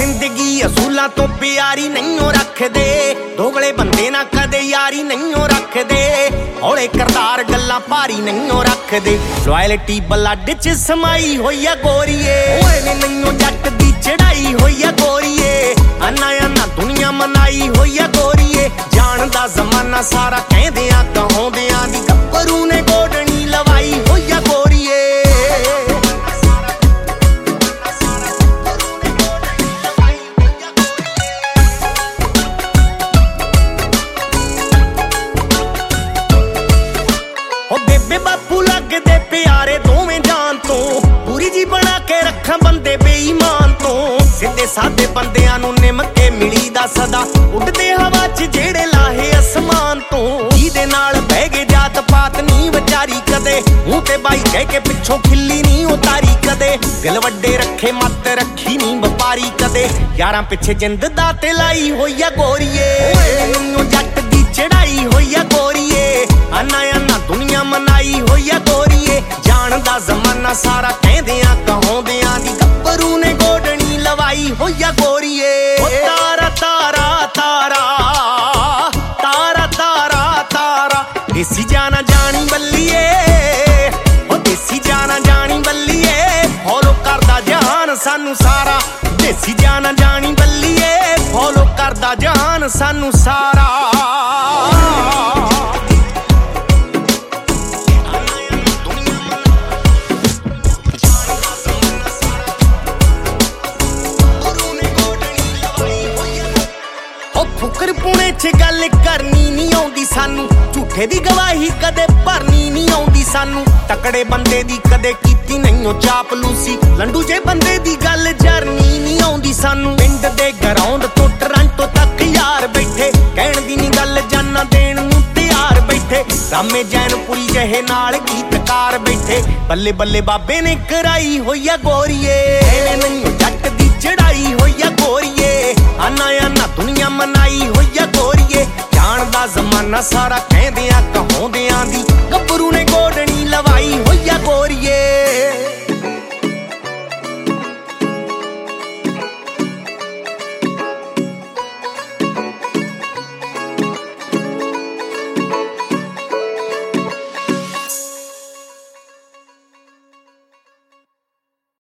जिंदगी असूलों तो प्यारी नहीं रखदे, दोगले बंदे ना कदे यारी नहीं रखदे, हौले करदार गल्लां भारी नहीं रखदे। लॉयल्टी ब्लड च समाई होई है गोरीए, ओए नहीं जट दी चढ़ाई होई है गोरीए, आना आना दुनिया मनाई होई है गोरीए। जानदा जमाना सारा कहदियां कहाउंदियां दी गब्बरू ने गोडनी लवाई होई है गोरीए। बापू लगदे प्यारे दोवें जान तो, पूरी जी बना के रखा बंदे बेईमान तो, सीधे साधे बंदियां नूं निम के मिली दा सदा, उड़दे हवा च जेड़े लाहे आसमान तो। जिहदे नाल बह गए जात पात नी विचारी कदे, मूंह ते बाई कह के पिछों खिल्ली नी उतारी कदे, दिल वड्डे रखे मत रखी नी वपारी कदे, यारां पिछे जिंद दा ते लाई होई आ गोरीए। ओए जट दी चढ़ाई होई आ गोरीए, आना आना दुनिया मनाई होई आ गोरीए। जानदा जमाना सारा कहदियां कहाउंदियां दी गब्बरू ने गोडनी लवाई होई आ गोरीए। ओ तारा तारा तारा तारा तारा तारा, देसी जाना जानी बल्लीए, ओ देसी जाना जानी बल्लीए, फॉलो करदा जहान सानू सारा, देसी जाना जानी बल्लीए, फॉलो करदा जहान सानू सारा। फुकर पुणे च गल करनी नहीं आउंदी सानू, झूठे दी गवाही कदे भरनी नहीं आउंदी सानू, तकड़े बंदे दी कदे कीती नहीं चापलूसी, लंडू जे बंदे दी गल जरनी नहीं आउंदी सानू। पिंड दे ग्राउंड तो टोरंटो तक यार बैठे, कहण दी नहीं गल जाना देण नूं तैयार बैठे, रामे जैनपुरी जहे नाल गीतकार बैठे, बल्ले बल्ले बाबे ने कराई होई आ गोरीए। एवें नहीं जट दी चढ़ाई होई आ गोरीए, आना आना दुनिया मनाई होई आ गोरीए। जानदा जमाना सारा